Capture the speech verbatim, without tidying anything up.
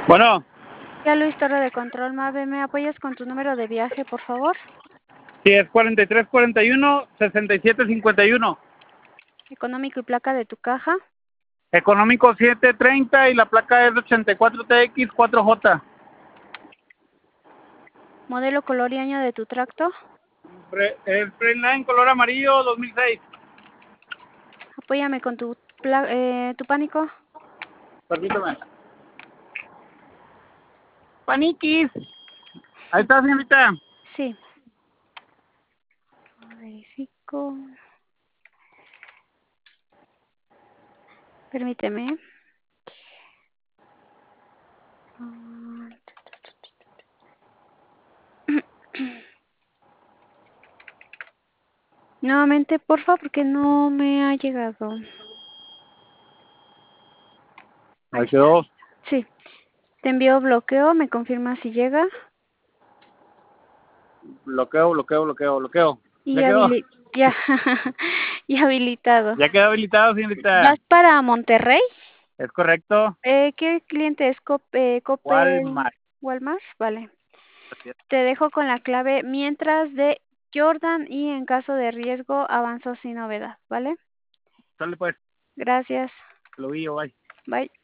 Bueno, Ya Luis Torre de Control Mave, ¿me apoyas con tu número de viaje, por favor? sí, es cuarenta y tres cuarenta y uno, sesenta y siete cincuenta y uno. Económico y placa de tu caja. Económico siete treinta y la placa es ochenta y cuatro T X cuatro J. Modelo, color y año de tu tracto. El Freightliner color amarillo dos mil seis. Apóyame con tu, pla eh, tu pánico. Permítame. Paniquis. Ahí está, señorita. Sí. Verifico. Permíteme. Nuevamente, porfa, porque no me ha llegado. Ahí Ahí está. quedó. Sí. Te envío bloqueo, me confirma si llega. Bloqueo, bloqueo, bloqueo, bloqueo. Y Ya quedó. habili ya, y habilitado. Ya quedó habilitado, señorita. ¿Vas para Monterrey? Es correcto. Eh, ¿qué cliente es? Cop eh, Coppel, Walmart. Walmart? Vale. Te dejo con la clave mientras de Jordan y en caso de riesgo avanzo sin novedad, ¿vale? Sale pues. Gracias. Lo vi yo, bye. Bye.